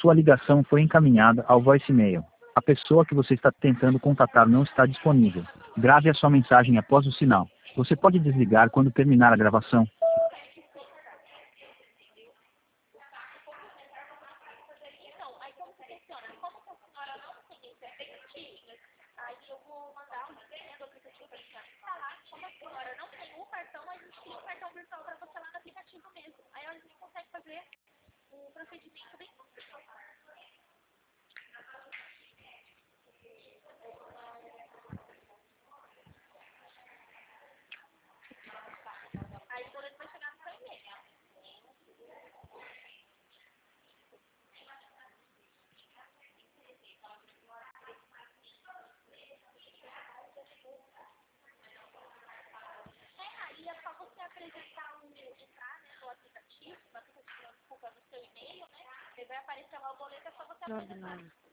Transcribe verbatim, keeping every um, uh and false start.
Sua ligação foi encaminhada ao voicemail. A pessoa que você está tentando contatar não está disponível. Grave a sua mensagem após o sinal. Você pode desligar quando terminar a gravação. Então, aí como que funciona? Como que a senhora não tem esse aplicativo, aí eu vou mandar um link do aplicativo para a senhora instalar. Como a senhora não tem o cartão, a gente tem um cartão virtual para você lá no aplicativo mesmo. Aí a gente consegue fazer um procedimento bem simples. Aí o boleto vai chegar no seu e-mail. Aí é só você apresentar o entrar, né, no aplicativo, no aplicativo, desculpa, no seu e-mail, né? Aí vai aparecer lá o boleto, é só você apresentar.